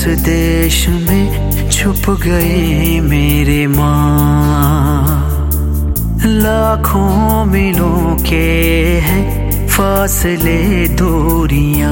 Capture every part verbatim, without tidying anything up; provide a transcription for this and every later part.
देश में छुप गई मेरी माँ। लाखों मीलों के हैं फासले दूरियां।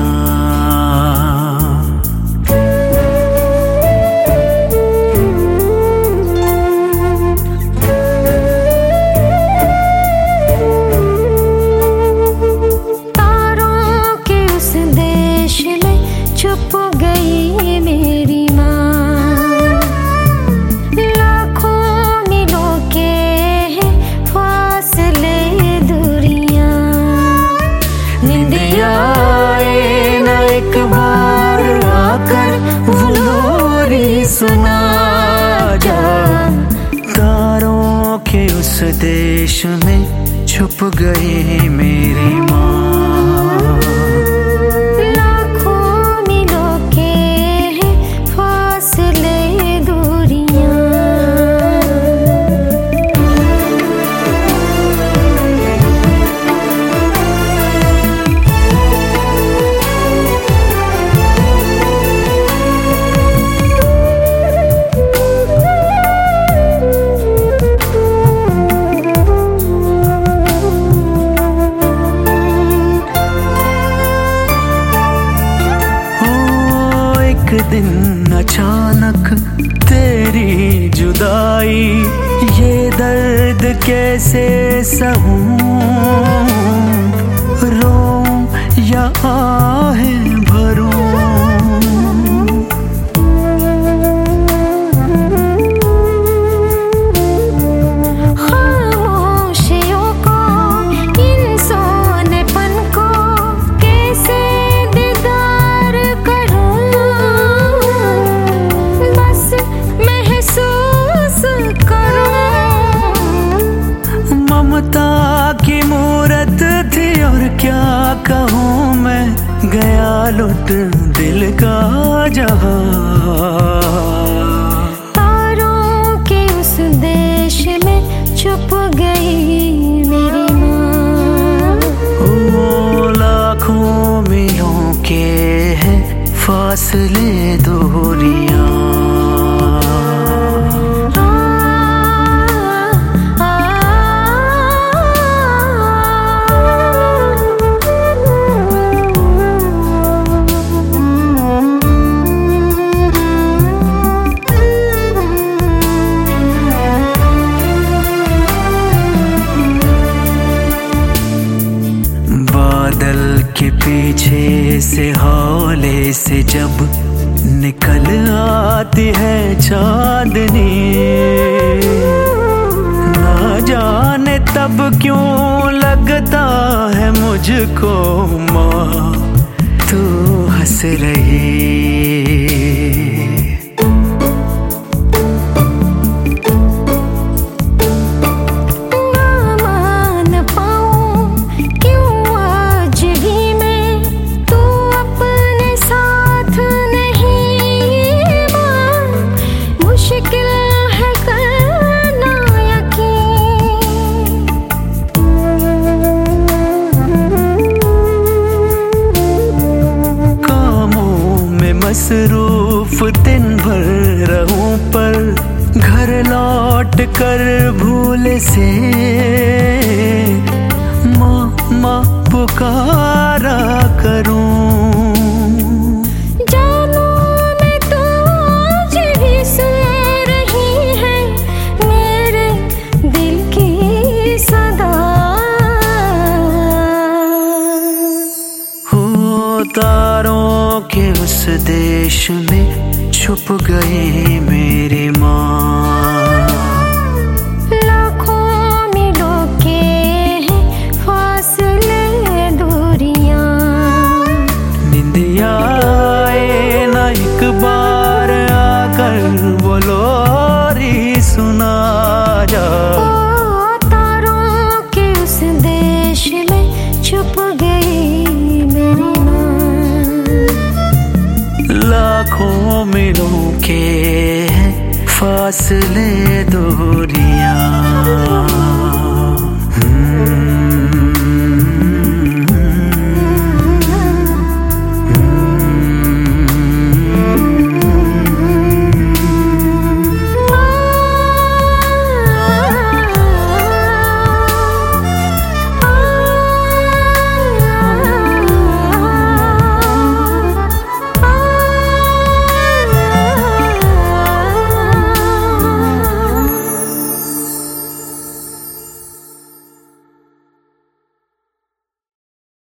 सुना जा तारों के उस देश में छुप गई मेरी माँ। लाखों मीलों के हैं फासले दूरियां। एक दिन अचानक तेरी जुदाई, ये दर्द कैसे सहूं, रोऊं या आहें भरूं। खामोशियों को, इन सोनेपन को कैसे दीदार करूं, बस महसूस करूं। ममता की मूरत थी और क्या कहूँ मैं, गया लुट दिल का जहां। तारों के उस देश में छुप गई मेरी माँ। ओ लाखों मीलों के हैं फासले दूरियां। बादल के पीछे से हौले से जब निकल आती है चांदनी, ना जाने तब क्यों लगता है मुझको माँ तू हंस रही। मसरूफ दिन भर रहूं पर घर लौट कर भूल से माँ माँ पुकारा करूं। जानू मैं तो आज भी सुन रही है मेरे दिल की सदा। हो तारों के उस देश में छुप गई मेरी माँ। लाखों मीलों के हैं फासले दूरियां। निंदिया आए ना एक बार आकर वो लोरी सुना जा। ओ तारों के उस देश में छुप गई मेरी लाखों मीलों के हैं फासले